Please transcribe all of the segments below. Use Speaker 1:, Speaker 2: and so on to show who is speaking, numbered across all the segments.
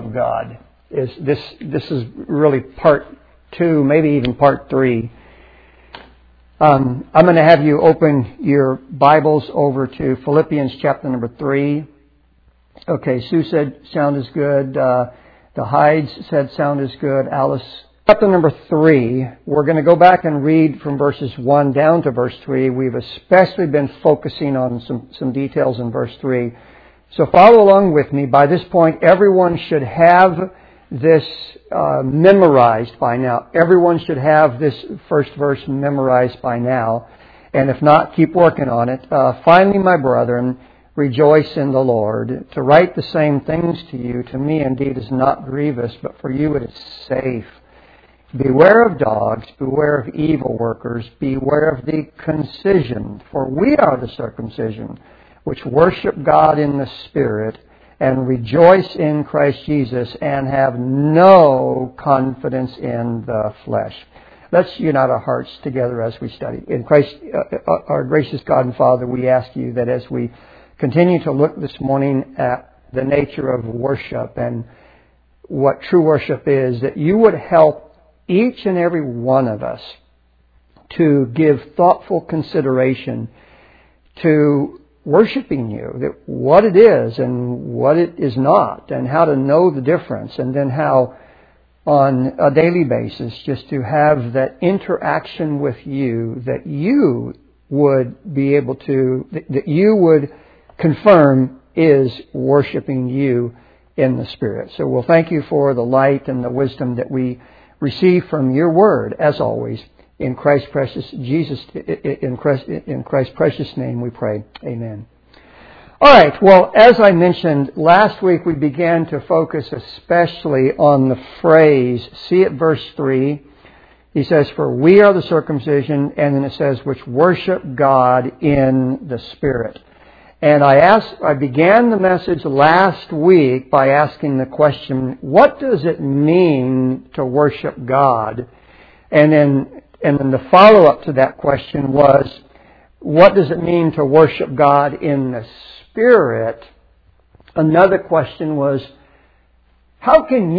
Speaker 1: of God. This is really part 2, maybe even part 3. I'm going to have you open your Bibles over to Philippians chapter number 3. Okay, Sue said sound is good. The Hydes said sound is good. Alice, chapter number 3. We're going to go back and read from verses 1 down to verse 3. We've especially been focusing on some details in verse 3. So follow along with me. By this point, everyone should have this memorized by now. Everyone should have this first verse memorized by now. And if not, keep working on it. Finally, my brethren, rejoice in the Lord. To write the same things to you, to me indeed is not grievous, but for you it is safe. Beware of dogs, beware of evil workers, beware of the concision, for we are the circumcision, which worship God in the Spirit, and rejoice in Christ Jesus, and have no confidence in the flesh. Let's unite our hearts together as we study. In Christ, our gracious God and Father, we ask you that as we continue to look this morning at the nature of worship and what true worship is, that you would help each and every one of us to give thoughtful consideration to worshiping you, that what it is and what it is not, and how to know the difference, and then how on a daily basis just to have that interaction with you, that you would be able to, that you would confirm is worshiping you in the Spirit. So we'll thank you for the light and the wisdom that we receive from your word, as always. In Christ's precious name we pray. Amen. All right. Well, as I mentioned last week, we began to focus especially on the phrase. See at verse 3. He says, "For we are the circumcision," and then it says, "which worship God in the Spirit." And I began the message last week by asking the question, what does it mean to worship God? And then the follow-up to that question was, what does it mean to worship God in the Spirit? Another question was, how can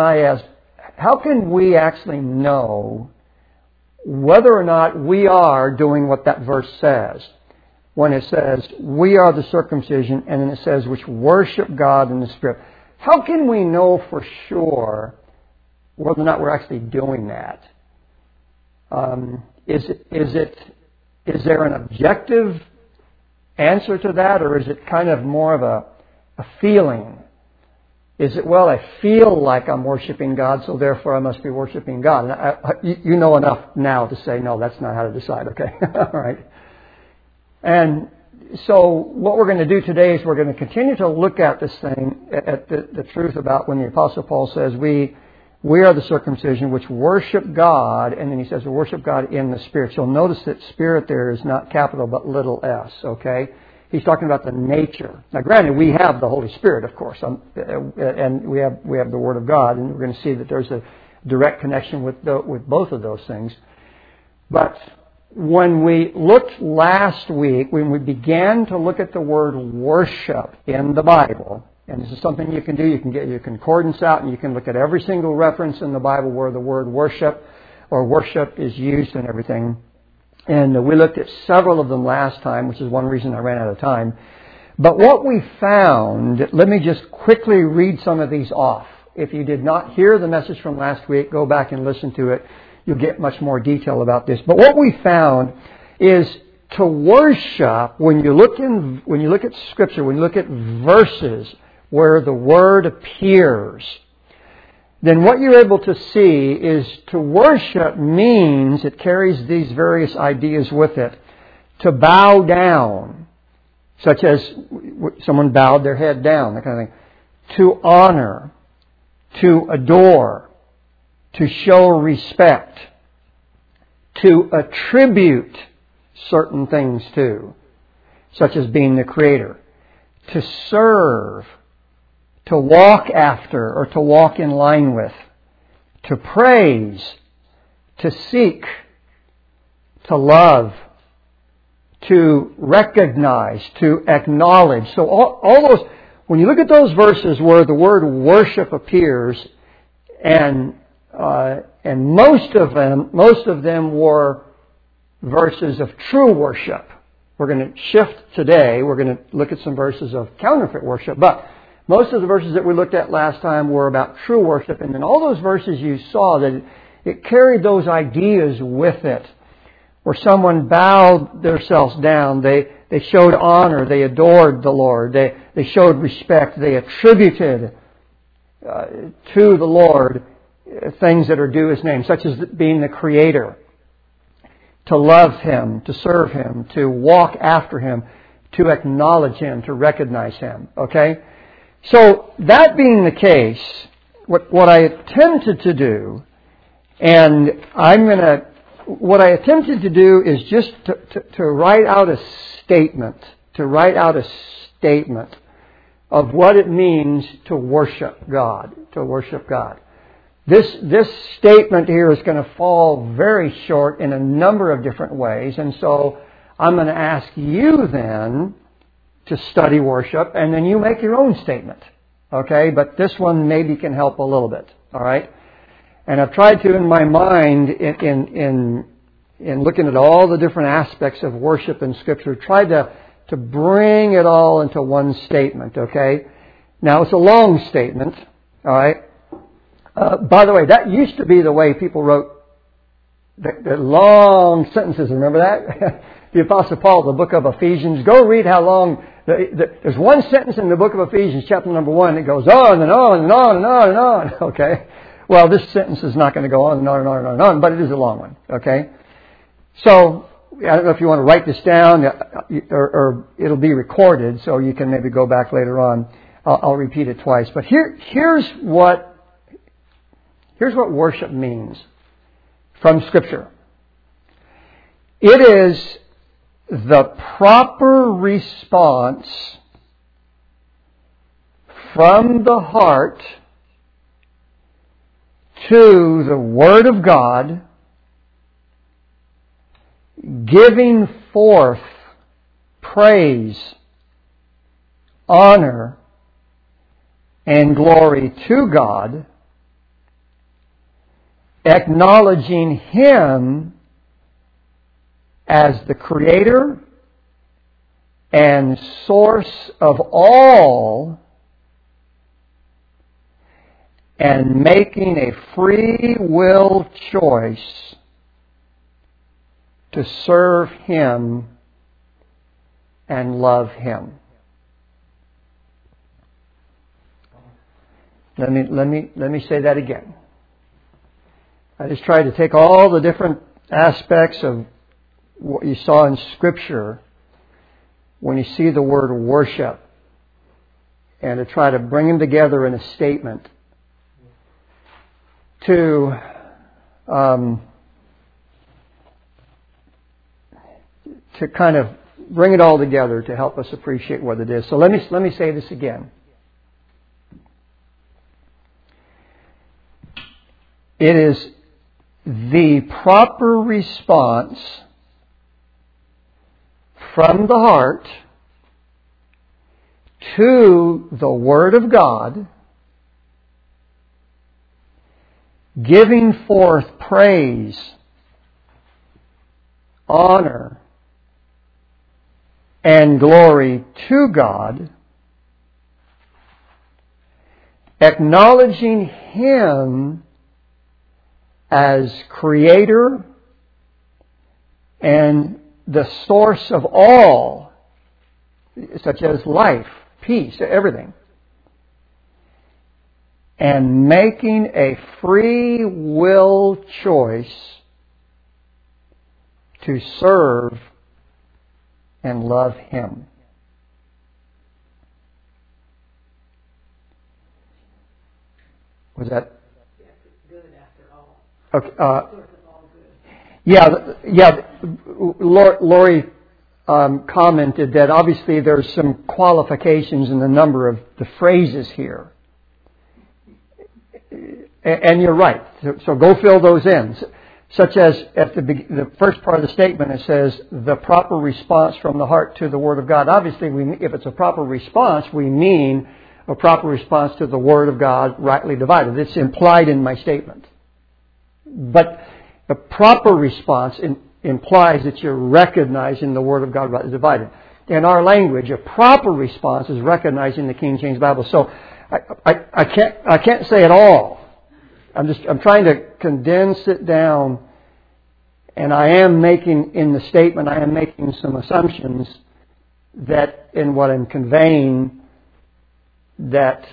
Speaker 1: we actually know whether or not we are doing what that verse says? When it says, we are the circumcision, and then it says, which worship God in the Spirit. How can we know for sure whether or not we're actually doing that? Is there an objective answer to that, or is it kind of more of a feeling? Is it, well, I feel like I'm worshiping God, so therefore I must be worshiping God? And you know enough now to say, no, that's not how to decide, okay? All right. And so what we're going to do today is we're going to continue to look at this thing, at the truth about when the Apostle Paul says, we are the circumcision which worship God, and then he says we worship God in the Spirit. You'll notice that Spirit there is not capital but little s, okay? He's talking about the nature. Now granted, we have the Holy Spirit, of course, and we have the Word of God, and we're going to see that there's a direct connection with both of those things. But when we looked last week, when we began to look at the word worship in the Bible, and this is something you can do, you can get your concordance out and you can look at every single reference in the Bible where the word worship or worship is used and everything. And we looked at several of them last time, which is one reason I ran out of time. But what we found, let me just quickly read some of these off. If you did not hear the message from last week, go back and listen to it. You'll get much more detail about this. But what we found is to worship, when you look at Scripture, when you look at verses where the word appears, then what you're able to see is to worship means, it carries these various ideas with it. To bow down, such as someone bowed their head down, that kind of thing. To honor, to adore, to show respect, to attribute certain things to, such as being the Creator, to serve, to walk after or to walk in line with, to praise, to seek, to love, to recognize, to acknowledge. So all those, when you look at those verses where the word worship appears, and most of them were verses of true worship. We're going to shift today. We're going to look at some verses of counterfeit worship. But most of the verses that we looked at last time were about true worship. And in all those verses you saw that it carried those ideas with it. Where someone bowed themselves down. They showed honor. They adored the Lord. They showed respect. They attributed to the Lord things that are due His name, such as being the Creator. To love Him, to serve Him, to walk after Him, to acknowledge Him, to recognize Him. Okay? So, that being the case, what I attempted to do, what I attempted to do is just to write out a statement, of what it means to worship God, This statement here is going to fall very short in a number of different ways, and so I'm going to ask you then to study worship, and then you make your own statement. Okay? But this one maybe can help a little bit. All right? And I've tried to, in my mind, in looking at all the different aspects of worship in Scripture, try to bring it all into one statement. Okay? Now, it's a long statement. All right? By the way, that used to be the way people wrote the long sentences. Remember that? The Apostle Paul, the book of Ephesians. Go read how long. There's one sentence in the book of Ephesians, chapter number 1. It goes on and on and on and on and on. Okay? Well, this sentence is not going to go on and on and on and on and on, but it is a long one. Okay? So, I don't know if you want to write this down or it'll be recorded so you can maybe go back later on. I'll repeat it twice. But here's what worship means from Scripture. It is the proper response from the heart to the Word of God, giving forth praise, honor, and glory to God, acknowledging Him as the Creator and source of all, and making a free will choice to serve Him and love Him. Let me say that again. I just tried to take all the different aspects of what you saw in Scripture when you see the word worship and to try to bring them together in a statement to kind of bring it all together to help us appreciate what it is. So let me say this again. It is the proper response from the heart to the Word of God, giving forth praise, honor, and glory to God, acknowledging Him as Creator and the source of all, such as life, peace, everything. And making a free will choice to serve and love Him. Was that
Speaker 2: good after all?
Speaker 1: Okay. Yeah. Lori commented that obviously there's some qualifications in the number of the phrases here. And you're right. So go fill those in. Such as at the first part of the statement, it says the proper response from the heart to the Word of God. Obviously, if it's a proper response, we mean a proper response to the Word of God rightly divided. It's implied in my statement. But a proper response implies that you're recognizing the Word of God rightly divided. In our language, a proper response is recognizing the King James Bible. So I can't say it all. I'm trying to condense it down, and I am making some assumptions that in what I'm conveying, that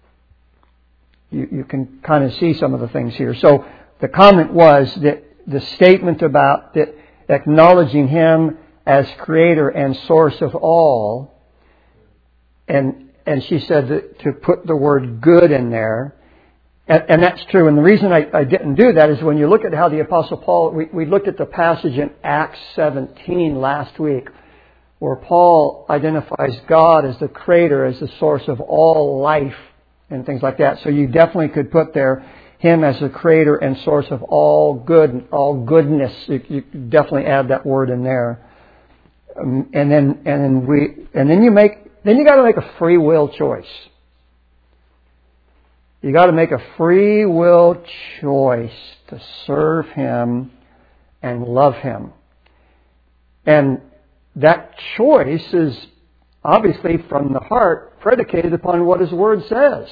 Speaker 1: you can kind of see some of the things here. So the comment was that the statement about that acknowledging Him as Creator and source of all, and she said that to put the word good in there, and that's true. And the reason I didn't do that is when you look at how the Apostle Paul, we looked at the passage in Acts 17 last week, where Paul identifies God as the Creator, as the source of all life and things like that. So you definitely could put there Him as the Creator and source of all good, all goodness. You definitely add that word in there. And then you got to make a free will choice. You got to make a free will choice to serve Him and love Him. And that choice is obviously from the heart, predicated upon what His Word says.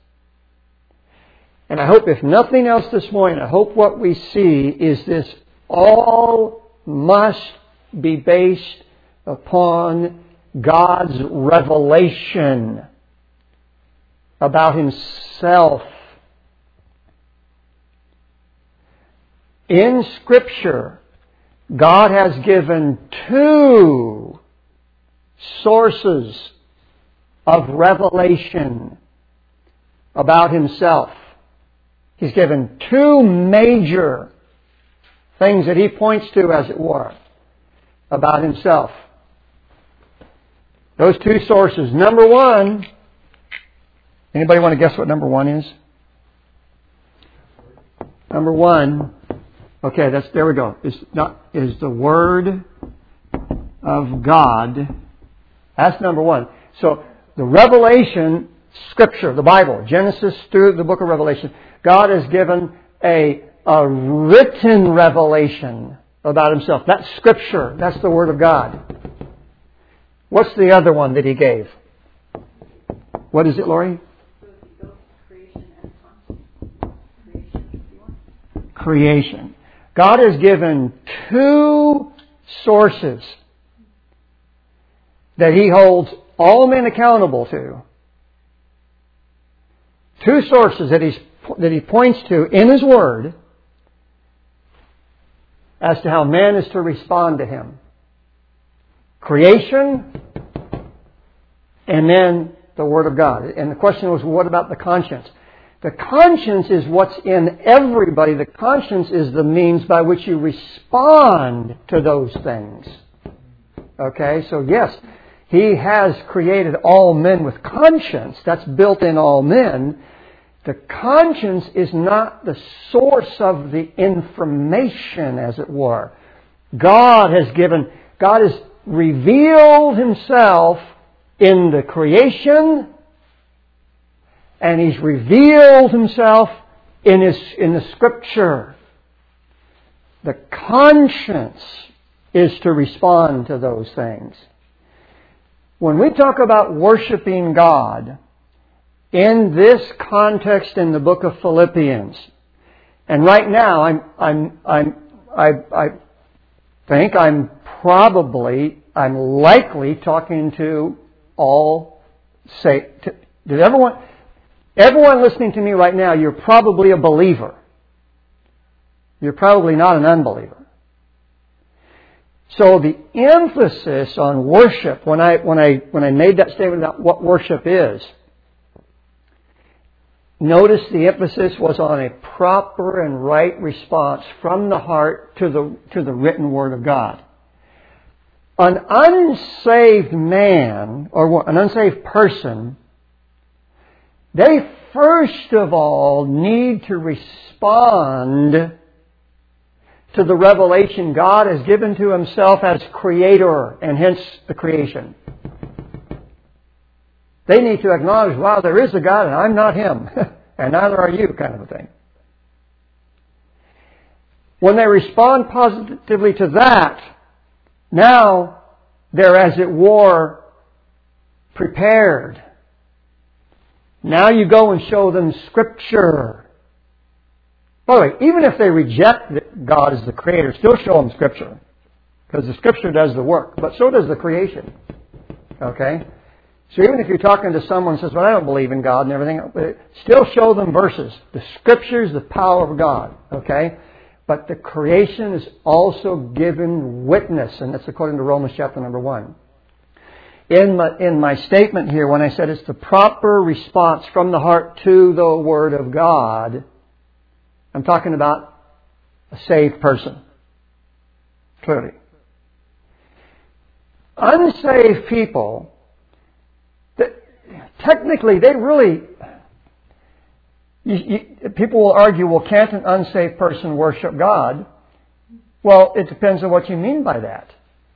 Speaker 1: And I hope, if nothing else this morning, I hope what we see is this all must be based upon God's revelation about Himself. In Scripture, God has given two sources of revelation about Himself. He's given two major things that He points to, as it were, about Himself. Those two sources. Number one, anybody want to guess what number one is? Number one, okay, there we go. Is the Word of God. That's number one. So the revelation, Scripture, the Bible, Genesis through the book of Revelation, God has given a written revelation about Himself. That's Scripture. That's the Word of God. What's the other one that He gave? What is it, Lori? Creation. God has given two sources that He holds all men accountable to. Two sources that He points to in His Word as to how man is to respond to Him. Creation, and then the Word of God. And the question was, what about the conscience? The conscience is what's in everybody. The conscience is the means by which you respond to those things. Okay, so yes, He has created all men with conscience. That's built in all men. The conscience is not the source of the information, as it were. God has revealed Himself in the creation, and He's revealed Himself in the Scripture. The conscience is to respond to those things. When we talk about worshiping God in this context in the book of Philippians, and right now I think I'm likely talking to all did everyone listening to me right now, you're probably a believer. You're probably not an unbeliever. So the emphasis on worship, when I made that statement about what worship is, notice the emphasis was on a proper and right response from the heart to the written Word of God. An unsaved man or an unsaved person, they first of all need to respond to the revelation God has given to Himself as Creator, and hence the creation. They need to acknowledge, wow, there is a God and I'm not Him. And neither are you, kind of a thing. When they respond positively to that, now they're, as it were, prepared. Now you go and show them Scripture. By the way, even if they reject that God is the Creator, still show them Scripture. Because the Scripture does the work. But so does the creation. Okay? So even if you're talking to someone who says, well, I don't believe in God and everything, still show them verses. The Scriptures, the power of God. Okay? But the creation is also given witness. And that's according to Romans chapter number 1. In my statement here, when I said it's the proper response from the heart to the Word of God, I'm talking about a saved person. Clearly. Unsaved people, technically, they really... people will argue, well, can't an unsaved person worship God? Well, it depends on what you mean by that.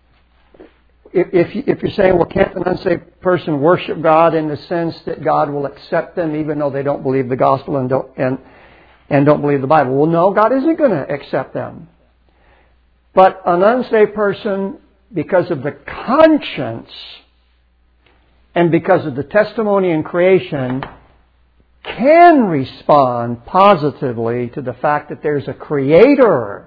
Speaker 1: If you're saying, well, can't an unsaved person worship God in the sense that God will accept them even though they don't believe the gospel and don't believe the Bible? Well, no, God isn't going to accept them. But an unsaved person, because of the conscience and because of the testimony in creation, can respond positively to the fact that there's a Creator.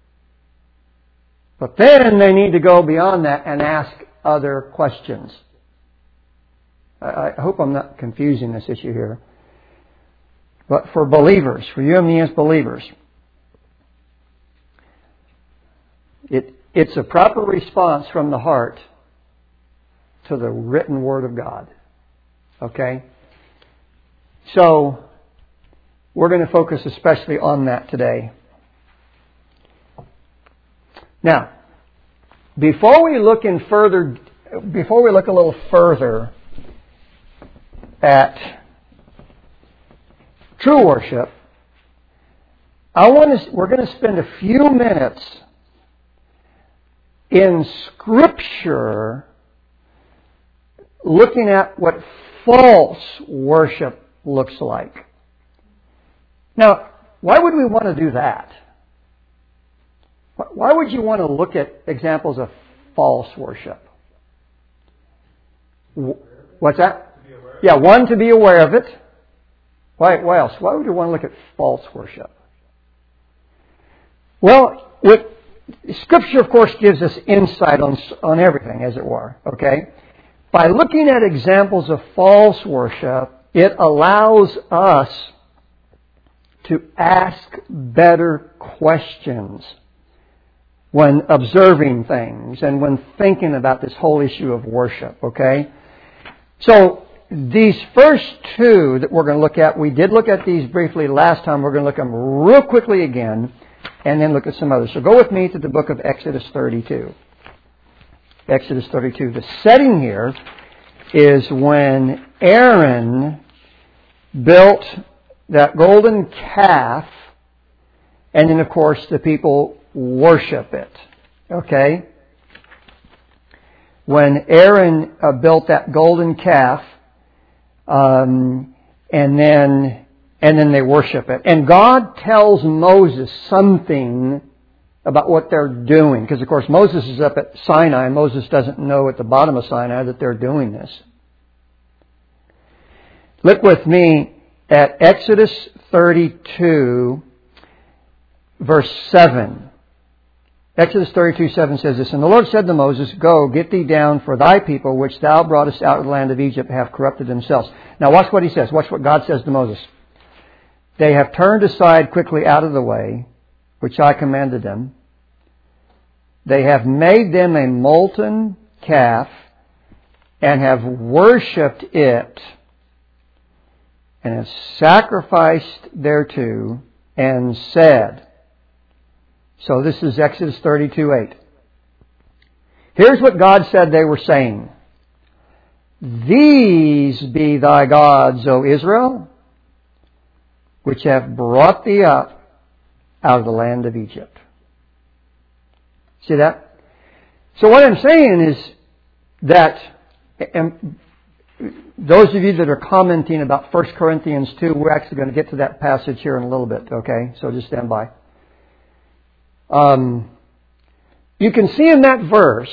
Speaker 1: But then they need to go beyond that and ask other questions. I hope I'm not confusing this issue here. But for believers, for you and me as believers, it's a proper response from the heart to the written Word of God. Okay? So, we're going to focus especially on that today. Now, before we look a little further at true worship, we're going to spend a few minutes in Scripture looking at what false worship looks like. Now, why would we want to do that? Why would you want to look at examples of false worship? What's that? Yeah, one, to be aware of it. Why else? Why would you want to look at false worship? Well, Scripture, of course, gives us insight on everything, as it were. Okay? By looking at examples of false worship, it allows us to ask better questions when observing things and when thinking about this whole issue of worship, okay? So, these first two that we're going to look at, we did look at these briefly last time. We're going to look at them real quickly again and then look at some others. So go with me to the book of Exodus 32. Exodus 32. The setting here is when Aaron built that golden calf, and then, of course, the people worship it. Okay? When Aaron built that golden calf, and then they worship it. And God tells Moses something about what they're doing. Because, of course, Moses is up at Sinai, and Moses doesn't know at the bottom of Sinai that they're doing this. Look with me at Exodus 32, verse 7. Exodus 32:7 says this, And the Lord said to Moses, Go, get thee down, for thy people, which thou broughtest out of the land of Egypt, have corrupted themselves. Now watch what he says. Watch what God says to Moses. They have turned aside quickly out of the way, which I commanded them. They have made them a molten calf, and have worshipped it, and have sacrificed thereto, and said... So this is Exodus 32:8. Here's what God said they were saying. These be thy gods, O Israel, which have brought thee up out of the land of Egypt. See that? So what I'm saying is that those of you that are commenting about 1 Corinthians 2, we're actually going to get to that passage here in a little bit, okay? So just stand by. You can see in that verse,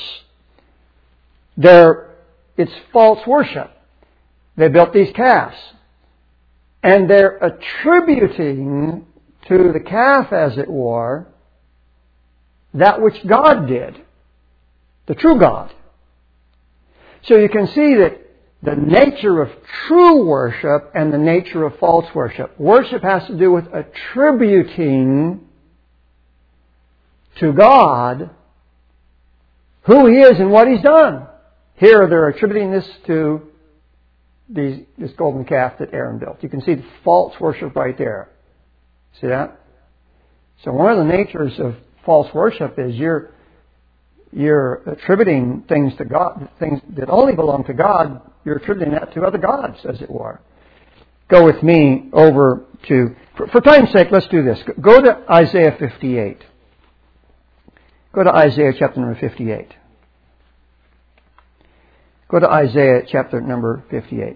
Speaker 1: it's false worship. They built these calves. And they're attributing to the calf, as it were, that which God did. The true God. So you can see that the nature of true worship and the nature of false worship. Worship has to do with attributing to God who He is and what He's done. Here they're attributing this to this golden calf that Aaron built. You can see the false worship right there. See that? So one of the natures of false worship is you're attributing things to God, things that only belong to God, you're attributing that to other gods, as it were. Go with me over to, for time's sake, let's do this. Go to Isaiah 58. Go to Isaiah chapter number 58. Go to Isaiah chapter number 58.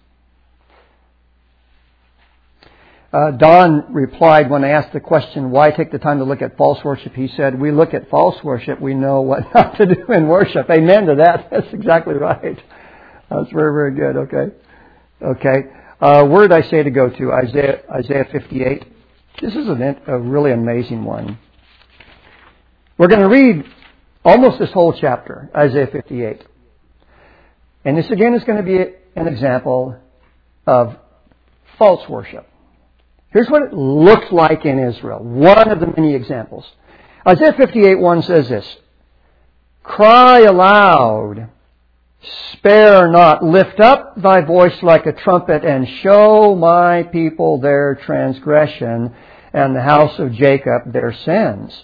Speaker 1: Don replied when I asked the question, why take the time to look at false worship? He said, we look at false worship, we know what not to do in worship. Amen to that. That's exactly right. That's very, very good. Okay. Where did I say to go to? Isaiah 58. This is a really amazing one. We're going to read almost this whole chapter, Isaiah 58. And this again is going to be an example of false worship. Here's what it looks like in Israel. One of the many examples. Isaiah 58:1 says this. Cry aloud, spare not, lift up thy voice like a trumpet, and show my people their transgression, and the house of Jacob their sins.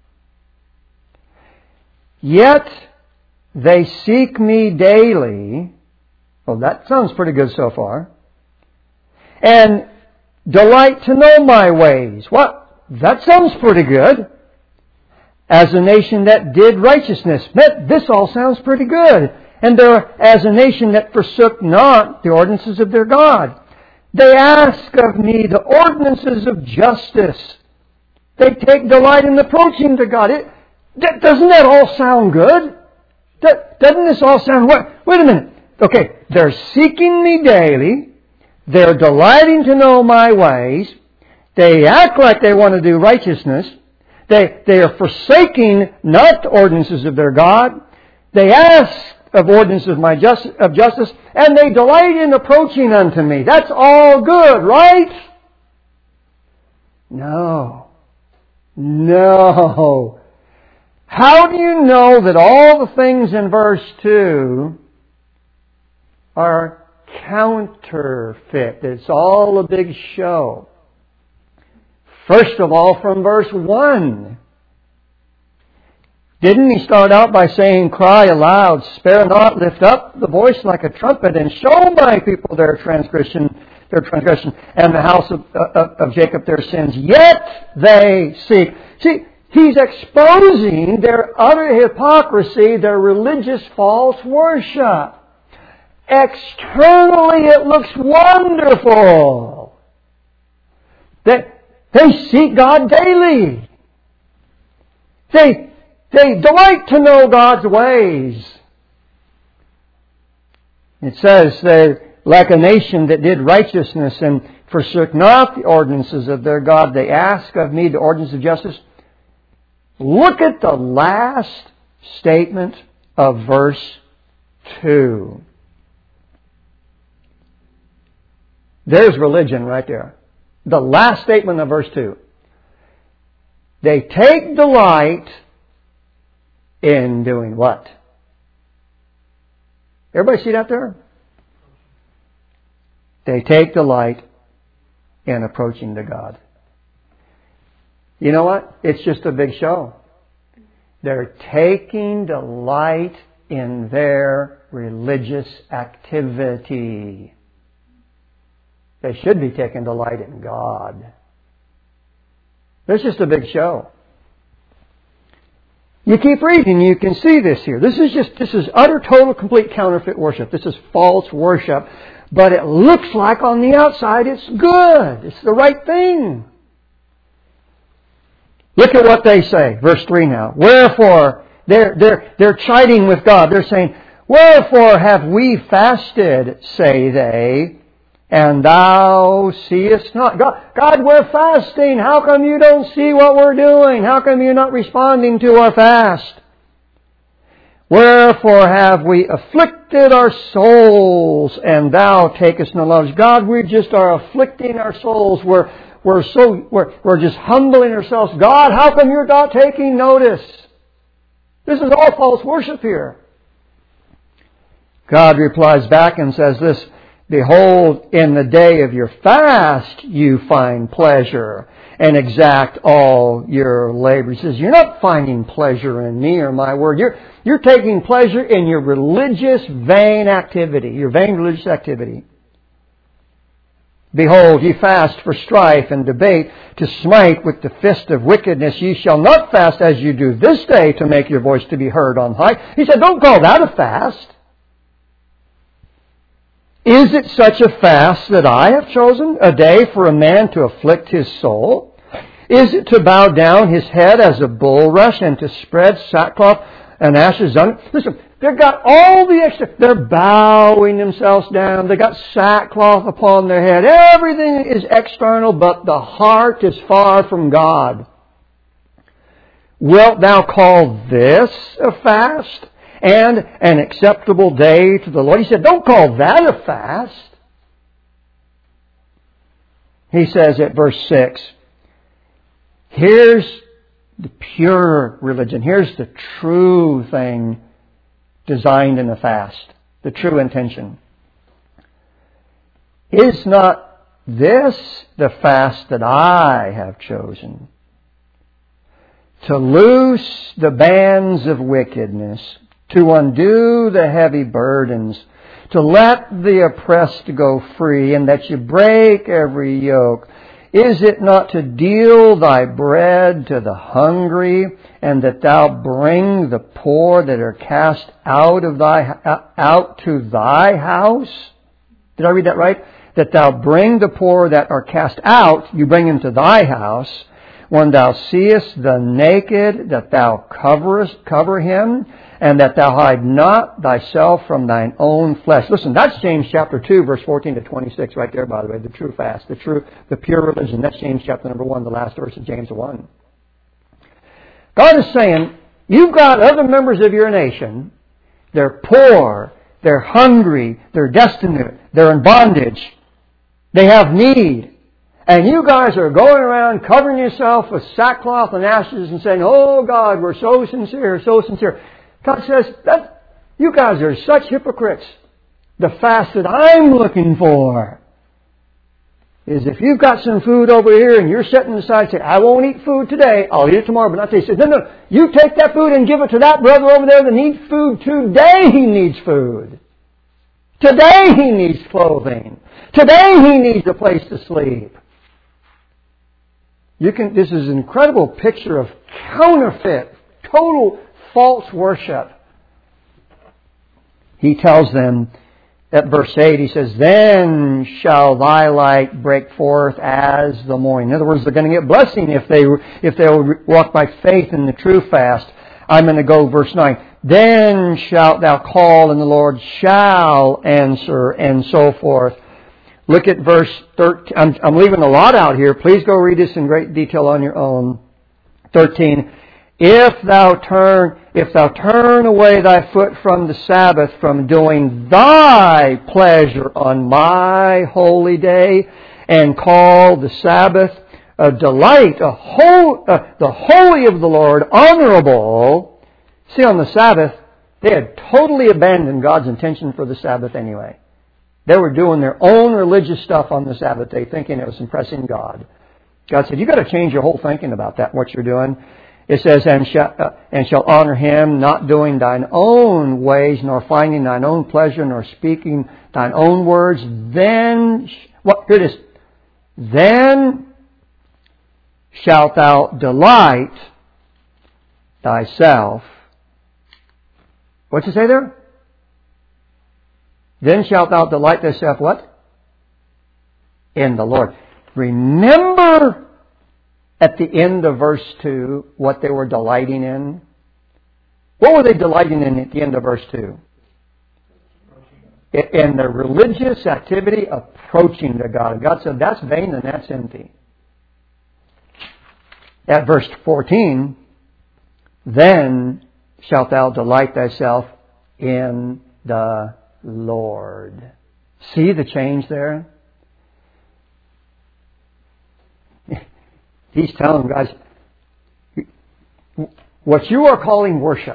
Speaker 1: Yet they seek me daily. Well, that sounds pretty good so far. And delight to know my ways. What? That sounds pretty good. As a nation that did righteousness. This all sounds pretty good. And they're as a nation that forsook not the ordinances of their God. They ask of me the ordinances of justice. They take delight in approaching to God. Doesn't that all sound good? Doesn't this all sound... Wait a minute. Okay, they're seeking me daily. They're delighting to know my ways. They act like they want to do righteousness. They are forsaking not the ordinances of their God. They ask of ordinances of justice, and they delight in approaching unto me. That's all good, right? No. How do you know that all the things in verse 2 are counterfeit? It's all a big show. First of all, from verse 1. Didn't he start out by saying, cry aloud, spare not, lift up the voice like a trumpet, and show my people their transgression, and the house of Jacob their sins. Yet they seek. See, he's exposing their utter hypocrisy, their religious false worship. Externally it looks wonderful. They seek God daily. They delight to know God's ways. It says they're like a nation that did righteousness and forsook not the ordinances of their God. They ask of me the ordinance of justice. Look at the last statement of verse 2. There's religion right there. The last statement of verse 2. They take delight in doing what? Everybody see that there? They take delight in approaching to God. You know what? It's just a big show. They're taking delight in their religious activity. They should be taking delight in God. It's just a big show. You keep reading, you can see this here. This is utter, total, complete counterfeit worship. This is false worship. But it looks like on the outside it's good. It's the right thing. Look at what they say. Verse 3 now. Wherefore, they're chiding with God. They're saying, wherefore have we fasted, say they, and thou seest not? God, we're fasting. How come you don't see what we're doing? How come you're not responding to our fast? Wherefore have we afflicted our souls, and thou takest no notice? God, we just are afflicting our souls. We're just humbling ourselves. God, how come you're not taking notice? This is all false worship here. God replies back and says this, behold, in the day of your fast you find pleasure and exact all your labor. He says, you're not finding pleasure in me or my word. You're taking pleasure in your religious vain activity, your vain religious activity. Behold, ye fast for strife and debate, to smite with the fist of wickedness. Ye shall not fast as you do this day to make your voice to be heard on high. He said, don't call that a fast. Is it such a fast that I have chosen, a day for a man to afflict his soul? Is it to bow down his head as a bulrush and to spread sackcloth and ashes on it? Listen, they've got all the extra. They're bowing themselves down. They got sackcloth upon their head. Everything is external, but the heart is far from God. Wilt thou call this a fast and an acceptable day to the Lord? He said, don't call that a fast. He says at verse 6, here's the pure religion. Here's the true thing designed in a fast. The true intention. Is not this the fast that I have chosen? To loose the bands of wickedness, to undo the heavy burdens, to let the oppressed go free, and that you break every yoke. Is it not to deal thy bread to the hungry, and that thou bring the poor that are cast out to thy house? Did I read that right? That thou bring the poor that are cast out, you bring them to thy house. When thou seest the naked, that thou cover him, and that thou hide not thyself from thine own flesh. Listen, that's James chapter 2, verse 14 to 26 right there, by the way. The true fast, the pure religion. That's James chapter number 1, the last verse of James 1. God is saying, you've got other members of your nation. They're poor. They're hungry. They're destitute. They're in bondage. They have need. And you guys are going around covering yourself with sackcloth and ashes and saying, oh God, we're so sincere, so sincere. God says, you guys are such hypocrites. The fast that I'm looking for is if you've got some food over here and you're setting aside and say, I won't eat food today, I'll eat it tomorrow, but not today. He says, no, you take that food and give it to that brother over there that needs food. Today he needs food. Today he needs clothing. Today he needs a place to sleep. This is an incredible picture of counterfeit, total false worship. He tells them at verse 8, he says, then shall thy light break forth as the morning. In other words, they're going to get blessing if they will walk by faith in the true fast. I'm going to go verse 9. Then shalt thou call and the Lord shall answer, and so forth. Look at verse 13. I'm leaving a lot out here. Please go read this in great detail on your own. 13. If thou turn away thy foot from the Sabbath, from doing thy pleasure on my holy day, and call the Sabbath a delight, the holy of the Lord, honorable. See, on the Sabbath, they had totally abandoned God's intention for the Sabbath anyway. They were doing their own religious stuff on the Sabbath day, thinking it was impressing God. God said, you've got to change your whole thinking about that, what you're doing. It says, and shall honor him, not doing thine own ways, nor finding thine own pleasure, nor speaking thine own words. Then, here it is. Then shalt thou delight thyself. What's it say there? Then shalt thou delight thyself, what? In the Lord. Remember at the end of verse 2 what they were delighting in? What were they delighting in at the end of verse 2? In the religious activity approaching to God. And God said, that's vain and that's empty. At verse 14, then shalt thou delight thyself in the Lord. See the change there? He's telling them, guys, what you are calling worship,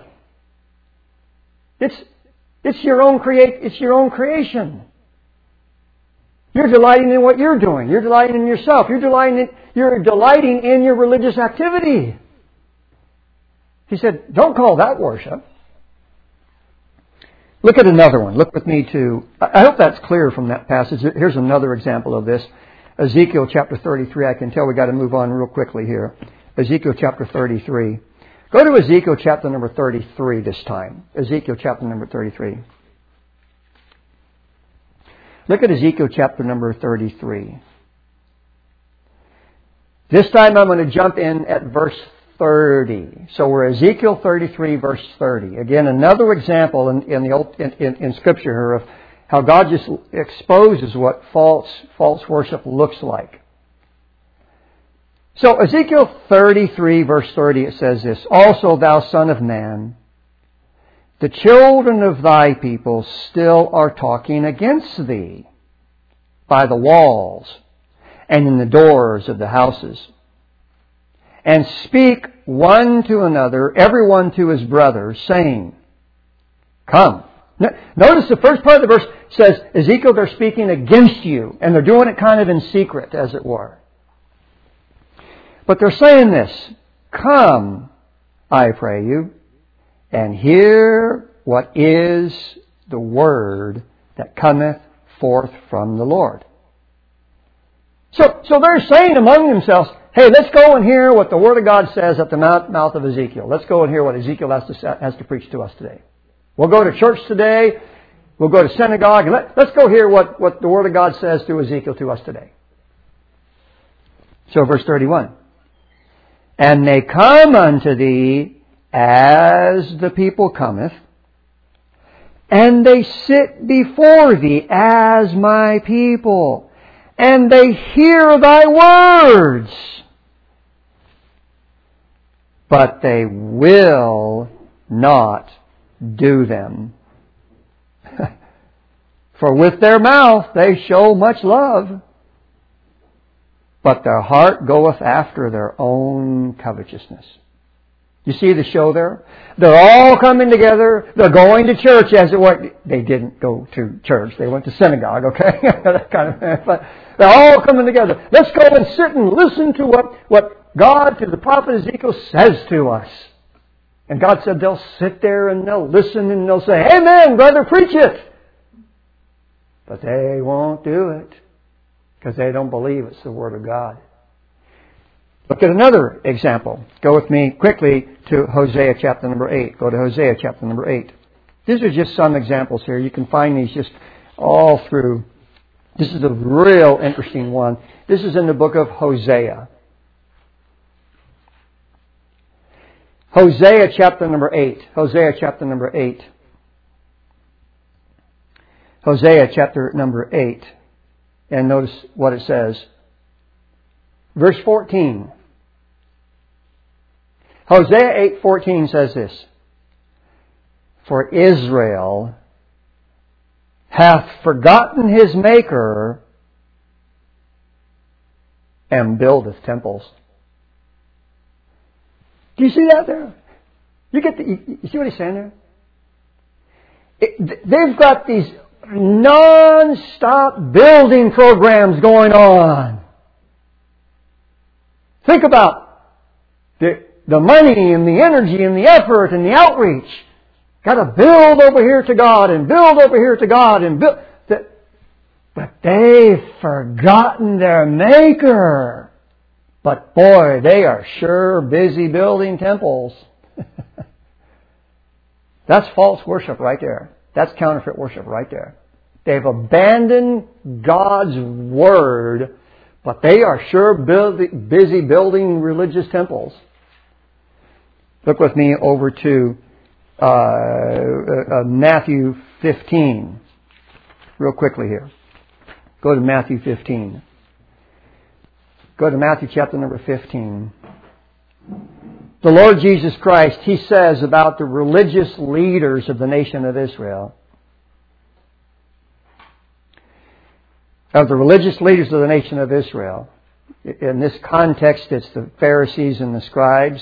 Speaker 1: it's your own creation. You're delighting in what you're doing. You're delighting in yourself. You're delighting in your religious activity. He said, don't call that worship. Look at another one. Look with me to, I hope that's clear from that passage. Here's another example of this. Ezekiel chapter 33. I can tell we've got to move on real quickly here. Ezekiel chapter 33. Go to Ezekiel chapter number 33 this time. Ezekiel chapter number 33. Look at Ezekiel chapter number 33. This time I'm going to jump in at verse 30. So we're Ezekiel 33 verse 30. Again, another example in Scripture here of how God just exposes what false worship looks like. So Ezekiel 33 verse 30, it says this, also thou son of man, the children of thy people still are talking against thee by the walls and in the doors of the houses, and speak one to another, everyone to his brother, saying, come. Notice the first part of the verse says, Ezekiel, they're speaking against you, and they're doing it kind of in secret, as it were. But they're saying this, come, I pray you, and hear what is the word that cometh forth from the Lord. So they're saying among themselves, hey, let's go and hear what the Word of God says at the mouth of Ezekiel. Let's go and hear what Ezekiel has to preach to us today. We'll go to church today. We'll go to synagogue. And let's go hear what the Word of God says to Ezekiel to us today. So verse 31. And they come unto thee as the people cometh, and they sit before thee as my people, and they hear thy words, but they will not do them. For with their mouth they show much love, but their heart goeth after their own covetousness. You see the show there? They're all coming together. They're going to church, as it were. They didn't go to church. They went to synagogue, okay? That kind of thing. But they're all coming together. Let's go and sit and listen to what God, through the prophet Ezekiel, says to us. And God said they'll sit there and they'll listen and they'll say, amen, brother, preach it. But they won't do it because they don't believe it's the Word of God. Look at another example. Go with me quickly to Hosea chapter number 8. Go to Hosea chapter number 8. These are just some examples here. You can find these just all through. This is a real interesting one. This is in the book of Hosea. Hosea chapter number 8. Hosea chapter number 8. Hosea chapter number 8. And notice what it says. Verse 14. Hosea 8:14 says this. For Israel hath forgotten his Maker and buildeth temples. Do you see that there? You see what he's saying there? They've got these non-stop building programs going on. Think about the money and the energy and the effort and the outreach. Got to build over here to God and build over here to God and build. But they've forgotten their Maker. But boy, they are sure busy building temples. That's false worship right there. That's counterfeit worship right there. They've abandoned God's Word, but they are sure busy building religious temples. Look with me over to Matthew 15. Real quickly here. Go to Matthew 15. Go to Matthew chapter number 15. The Lord Jesus Christ, He says about the religious leaders of the nation of Israel, of the religious leaders of the nation of Israel. In this context, it's the Pharisees and the scribes.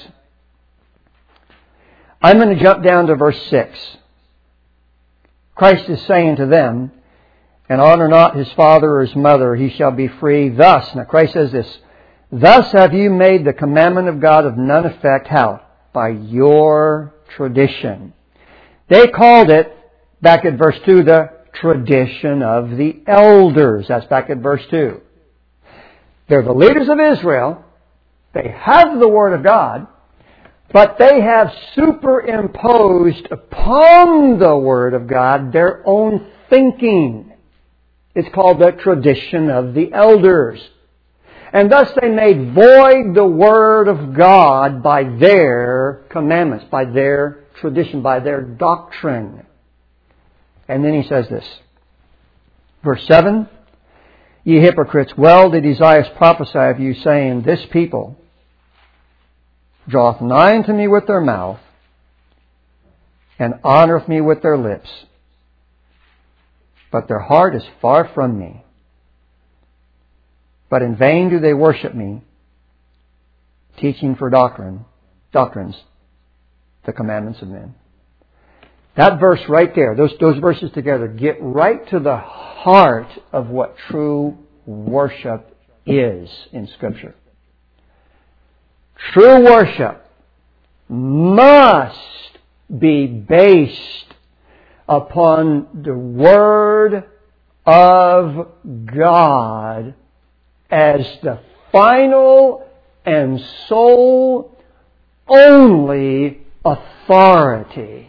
Speaker 1: I'm going to jump down to verse 6. Christ is saying to them, and honor not his father or his mother, he shall be free. Thus, now Christ says this, thus have you made the commandment of God of none effect. How? By your tradition. They called it, back at verse 2, the tradition of the elders. That's back at verse 2. They're the leaders of Israel. They have the Word of God, but they have superimposed upon the Word of God their own thinking. It's called the tradition of the elders. And thus they made void the Word of God by their commandments, by their tradition, by their doctrine. And then he says this. Verse 7, ye hypocrites, well did Esaias prophesy of you, saying, this people draweth nigh unto me with their mouth, and honoureth me with their lips, but their heart is far from me. But in vain do they worship me, teaching for doctrines, the commandments of men. That verse right there, those verses together, get right to the heart of what true worship is in Scripture. True worship must be based upon the Word of God as the final and sole only authority.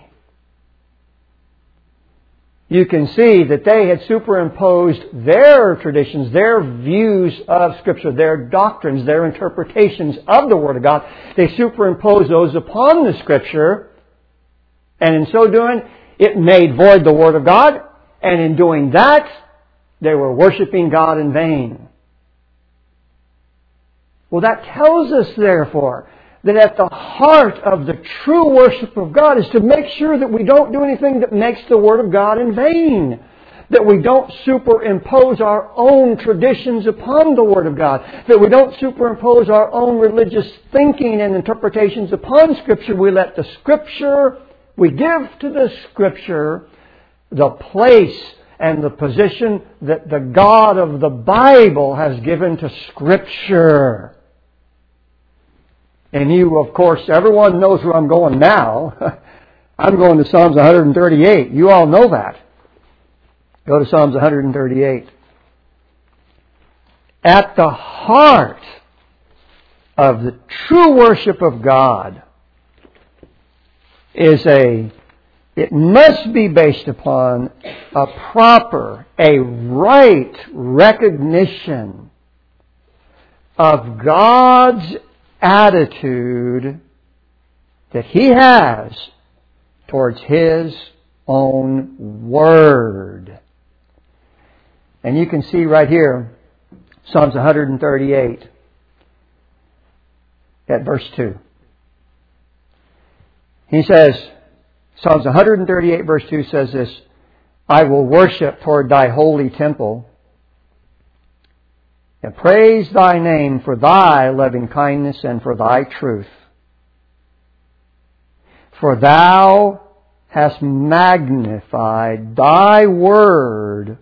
Speaker 1: You can see that they had superimposed their traditions, their views of Scripture, their doctrines, their interpretations of the Word of God. They superimposed those upon the Scripture, and in so doing, it made void the Word of God, and in doing that, they were worshiping God in vain. Well, that tells us, therefore, that at the heart of the true worship of God is to make sure that we don't do anything that makes the Word of God in vain. That we don't superimpose our own traditions upon the Word of God. That we don't superimpose our own religious thinking and interpretations upon Scripture. We let the Scripture, we give to the Scripture the place and the position that the God of the Bible has given to Scripture. And you, of course, everyone knows where I'm going now. I'm going to Psalms 138. You all know that. Go to Psalms 138. At the heart of the true worship of God it must be based upon a right recognition of God's attitude that He has towards His own Word. And you can see right here, Psalms 138 at verse 2. He says, Psalms 138 verse 2 says this, I will worship toward Thy holy temple and praise Thy name for Thy loving kindness and for Thy truth. For Thou hast magnified Thy word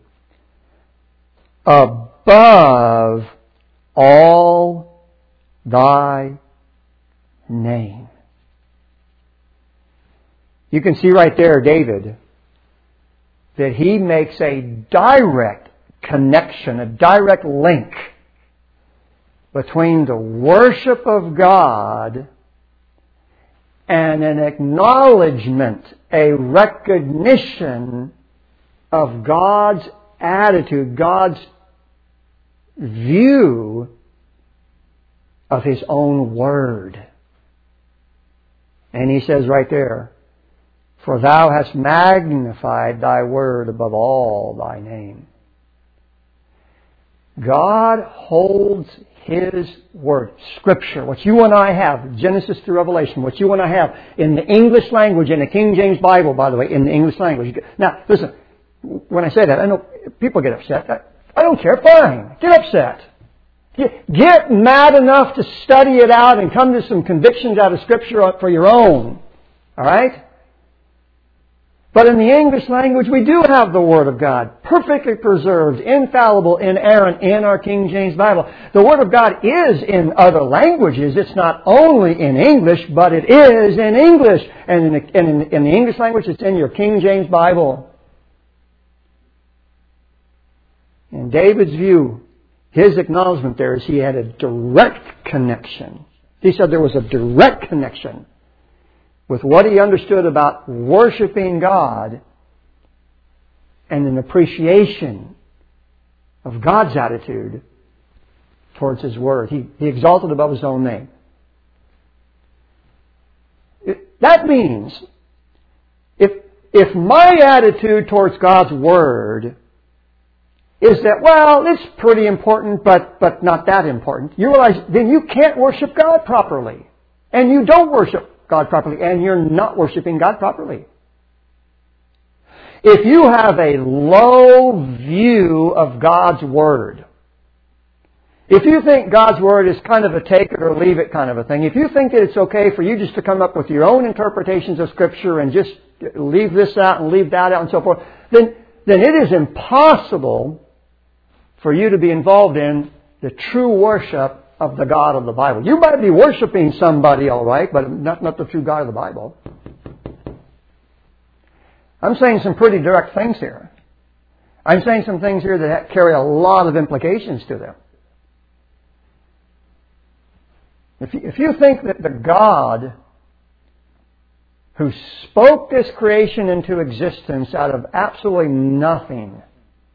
Speaker 1: above all Thy name. You can see right there, David, that he makes a direct connection, a direct link between the worship of God and an acknowledgement, a recognition of God's attitude, God's view of His own Word. And He says right there, "For Thou hast magnified Thy Word above all Thy name." God holds His Word, Scripture, what you and I have, Genesis to Revelation, what you and I have in the English language, in the King James Bible, by the way, in the English language. Now, listen, when I say that, I know people get upset. I don't care, fine, get upset. Get mad enough to study it out and come to some convictions out of Scripture for your own. All right? But in the English language, we do have the Word of God, perfectly preserved, infallible, inerrant in our King James Bible. The Word of God is in other languages. It's not only in English, but it is in English. And in the English language, it's in your King James Bible. In David's view, his acknowledgement there is he had a direct connection. He said there was a direct connection with what he understood about worshiping God and an appreciation of God's attitude towards His Word. He exalted above His own name. That means if my attitude towards God's Word is that, well, it's pretty important, but not that important, you realize then you can't worship God properly. And you don't worship God properly, and you're not worshiping God properly. If you have a low view of God's Word, if you think God's Word is kind of a take it or leave it kind of a thing, if you think that it's okay for you just to come up with your own interpretations of Scripture and just leave this out and leave that out and so forth, then it is impossible for you to be involved in the true worship of the God of the Bible. You might be worshiping somebody, all right, but not the true God of the Bible. I'm saying some pretty direct things here. I'm saying some things here that carry a lot of implications to them. If you think that the God who spoke this creation into existence out of absolutely nothing,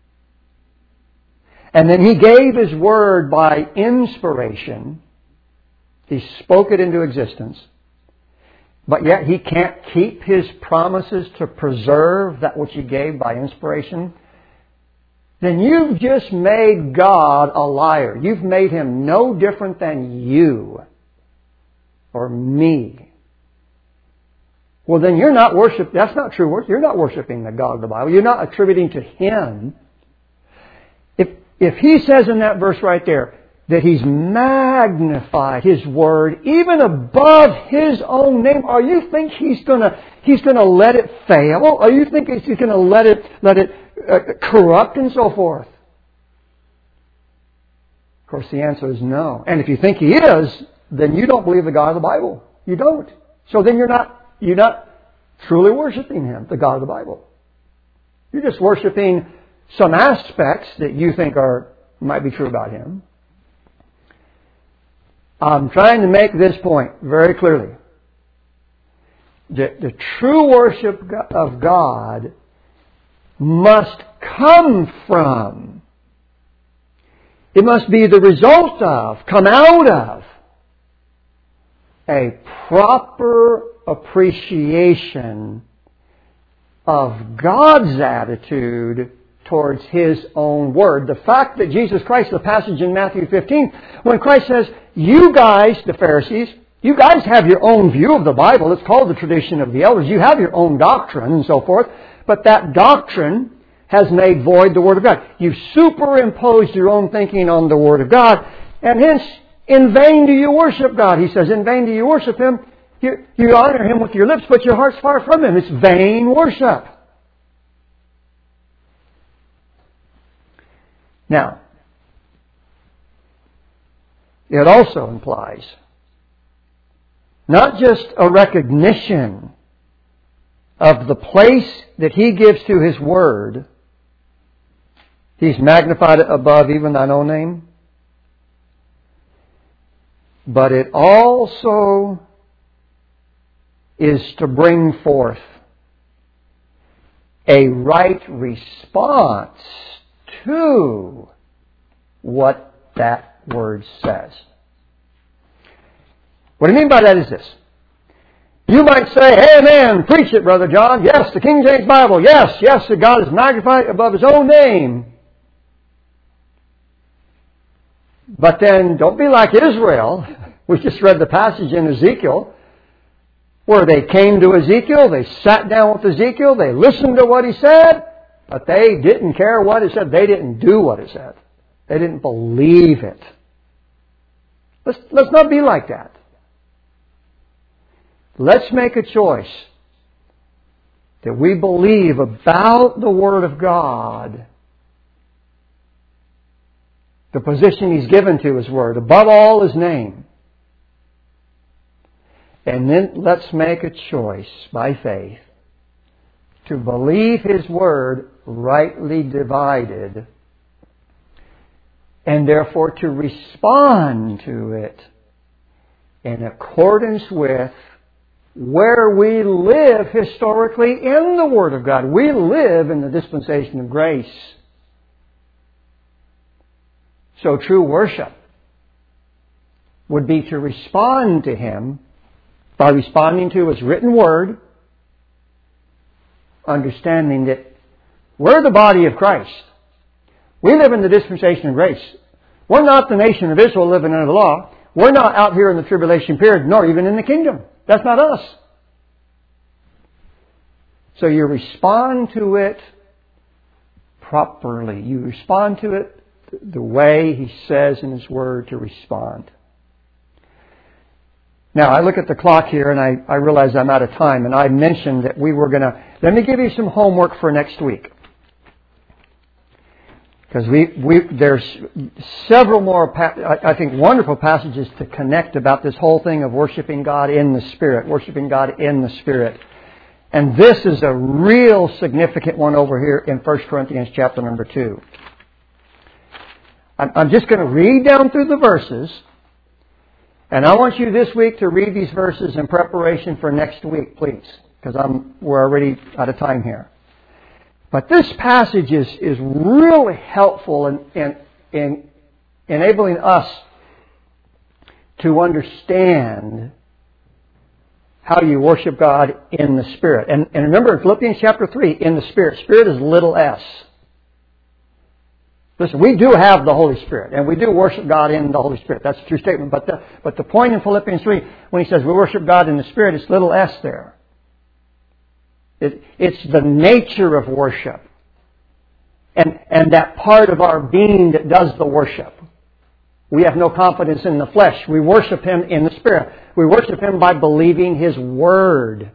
Speaker 1: and then He gave His Word by inspiration, He spoke it into existence, but yet He can't keep His promises to preserve that which He gave by inspiration, then you've just made God a liar. You've made Him no different than you or me. Well, then you're not worshiping. That's not true worship. You're not worshiping the God of the Bible. You're not attributing to Him. If He says in that verse right there that He's magnified His Word even above His own name, or you think He's going to let it fail? Or you think He's going to let it corrupt and so forth? Of course, the answer is no. And if you think He is, then you don't believe the God of the Bible. You don't. So then you're not truly worshiping Him, the God of the Bible. You're just worshiping some aspects that you think might be true about Him. I'm trying to make this point very clearly. The true worship of God must come from, it must be the result of, come out of, a proper appreciation of God's attitude towards His own Word. The fact that Jesus Christ, the passage in Matthew 15, when Christ says, you guys, the Pharisees, you guys have your own view of the Bible. It's called the tradition of the elders. You have your own doctrine and so forth. But that doctrine has made void the Word of God. You've superimposed your own thinking on the Word of God. And hence, in vain do you worship God. He says, in vain do you worship Him. You honor Him with your lips, but your heart's far from Him. It's vain worship. Now, it also implies not just a recognition of the place that He gives to His Word. He's magnified it above even Thine own name. But it also is to bring forth a right response to what that word says. What I mean by that is this. You might say, hey man, preach it, Brother John. Yes, the King James Bible. Yes, that God is magnified above His own name. But then don't be like Israel. We just read the passage in Ezekiel where they came to Ezekiel, they sat down with Ezekiel, they listened to what he said, but they didn't care what it said. They didn't do what it said. They didn't believe it. Let's not be like that. Let's make a choice that we believe about the Word of God, the position He's given to His Word, above all His name. And then let's make a choice by faith to believe His Word rightly divided, and therefore to respond to it in accordance with where we live historically in the Word of God. We live in the dispensation of grace. So true worship would be to respond to Him by responding to His written Word, understanding that we're the body of Christ. We live in the dispensation of grace. We're not the nation of Israel living under the law. We're not out here in the tribulation period, nor even in the kingdom. That's not us. So you respond to it properly. You respond to it the way He says in His Word to respond. Now, I look at the clock here and I realize I'm out of time, and I mentioned that we were going to... Let me give you some homework for next week. Because there's several more, I think, wonderful passages to connect about this whole thing of worshiping God in the Spirit. Worshiping God in the Spirit. And this is a real significant one over here in 1 Corinthians chapter number 2. I'm just going to read down through the verses. And I want you this week to read these verses in preparation for next week, please. Because we're already out of time here. But this passage is really helpful in enabling us to understand how you worship God in the Spirit. And remember in Philippians chapter 3, in the Spirit. Spirit is little s. Listen, we do have the Holy Spirit, and we do worship God in the Holy Spirit. That's a true statement. But the point in Philippians 3, when he says we worship God in the Spirit, it's little s there. It's the nature of worship. And that part of our being that does the worship. We have no confidence in the flesh. We worship Him in the Spirit. We worship Him by believing His Word.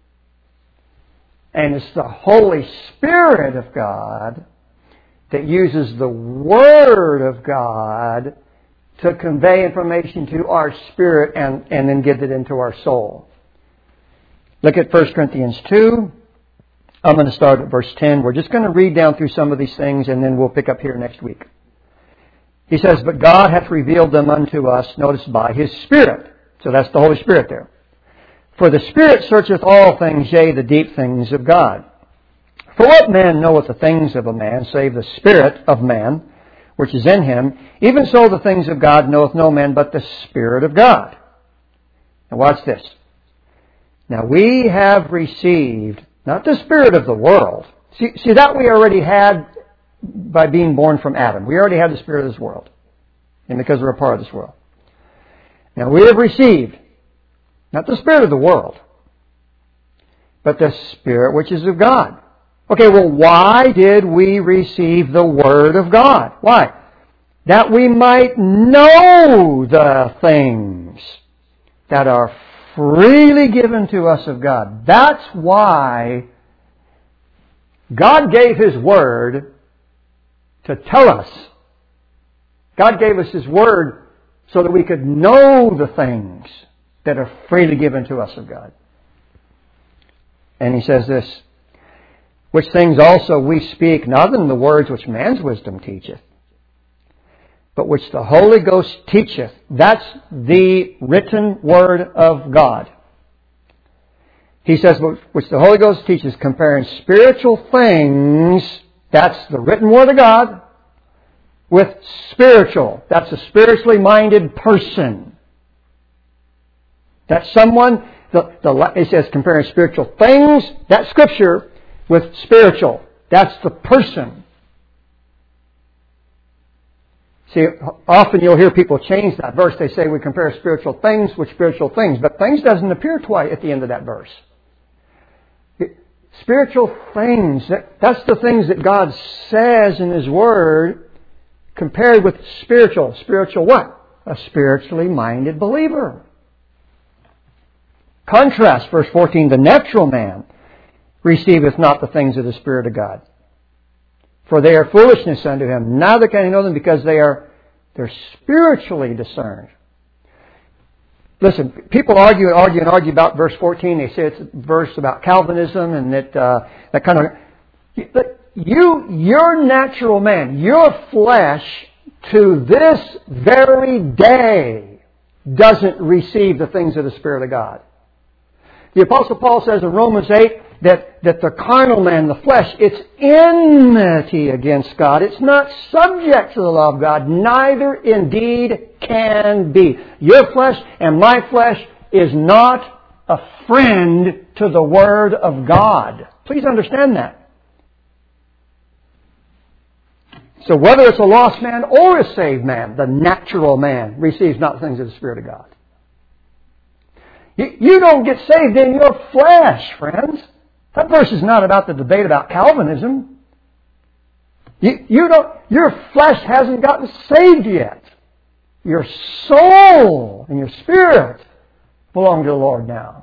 Speaker 1: And it's the Holy Spirit of God that uses the Word of God to convey information to our spirit and then get it into our soul. Look at 1 Corinthians 2. I'm going to start at verse 10. We're just going to read down through some of these things and then we'll pick up here next week. He says, but God hath revealed them unto us, notice, by His Spirit. So that's the Holy Spirit there. For the Spirit searcheth all things, yea, the deep things of God. For what man knoweth the things of a man, save the Spirit of man, which is in him? Even so the things of God knoweth no man but the Spirit of God. Now watch this. Now we have received, not the spirit of the world. See that we already had by being born from Adam. We already had the spirit of this world. And because we're a part of this world. Now we have received, not the spirit of the world, but the Spirit which is of God. Okay, well, why did we receive the Word of God? Why? That we might know the things that are freely given to us of God. That's why God gave His Word to tell us. God gave us His Word so that we could know the things that are freely given to us of God. And He says this, which things also we speak, not in the words which man's wisdom teacheth, but which the Holy Ghost teacheth. That's the written Word of God. He says, which the Holy Ghost teaches, comparing spiritual things, that's the written Word of God, with spiritual. That's a spiritually minded person. That's someone, it says comparing spiritual things, that's Scripture, with spiritual. That's the person. See, often you'll hear people change that verse. They say we compare spiritual things with spiritual things. But things doesn't appear twice at the end of that verse. Spiritual things, that's the things that God says in His Word compared with spiritual. Spiritual what? A spiritually minded believer. Contrast, verse 14, the natural man receiveth not the things of the Spirit of God. For they are foolishness unto him. Neither can he know them because they're spiritually discerned. Listen, people argue about verse 14. They say it's a verse about Calvinism and that kind of... Your natural man, your flesh, to this very day, doesn't receive the things of the Spirit of God. The Apostle Paul says in Romans 8 that the carnal man, the flesh, it's enmity against God. It's not subject to the law of God. Neither indeed can be. Your flesh and my flesh is not a friend to the Word of God. Please understand that. So whether it's a lost man or a saved man, the natural man receives not the things of the Spirit of God. You don't get saved in your flesh, friends. That verse is not about the debate about Calvinism. Your flesh hasn't gotten saved yet. Your soul and your spirit belong to the Lord now.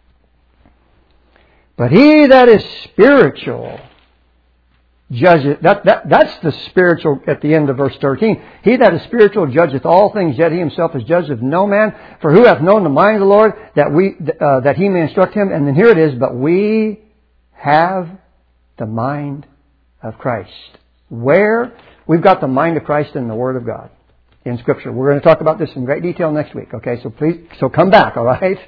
Speaker 1: But he that is spiritual judgeth. That's the spiritual at the end of verse 13. He that is spiritual judgeth all things, yet he himself is judged of no man. For who hath known the mind of the Lord that he may instruct him? And then here it is, but we have the mind of Christ. Where? We've got the mind of Christ in the Word of God, in Scripture. We're going to talk about this in great detail next week, okay? So come back, all right?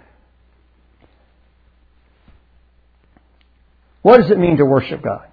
Speaker 1: What does it mean to worship God?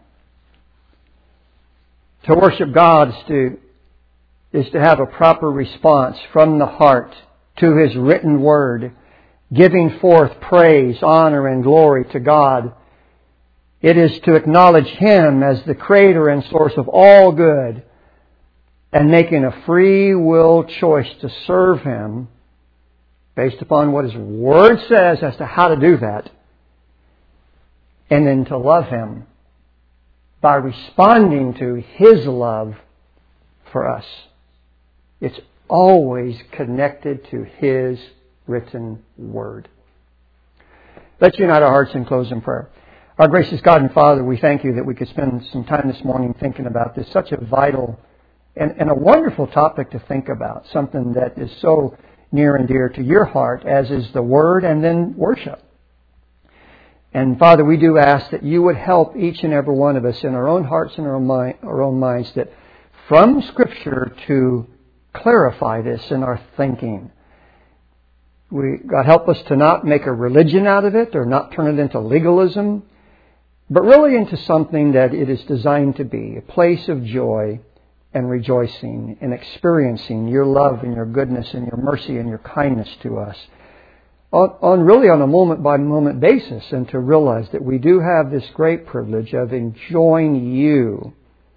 Speaker 1: To worship God is to have a proper response from the heart to His written Word, giving forth praise, honor, and glory to God. It is to acknowledge Him as the Creator and source of all good and making a free will choice to serve Him based upon what His Word says as to how to do that, and then to love Him by responding to His love for us. It's always connected to His written Word. Let's unite our hearts and close in prayer. Our gracious God and Father, we thank You that we could spend some time this morning thinking about this, such a vital and a wonderful topic to think about, something that is so near and dear to Your heart, as is the Word and then worship. And Father, we do ask that You would help each and every one of us in our own hearts and our own minds, that from Scripture to clarify this in our thinking. God, help us to not make a religion out of it or not turn it into legalism, but really into something that it is designed to be, a place of joy and rejoicing and experiencing Your love and Your goodness and Your mercy and Your kindness to us. On a moment-by-moment basis, and to realize that we do have this great privilege of enjoying You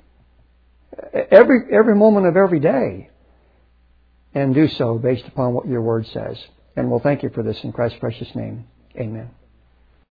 Speaker 1: every moment of every day, and do so based upon what Your Word says. And we'll thank You for this in Christ's precious name. Amen.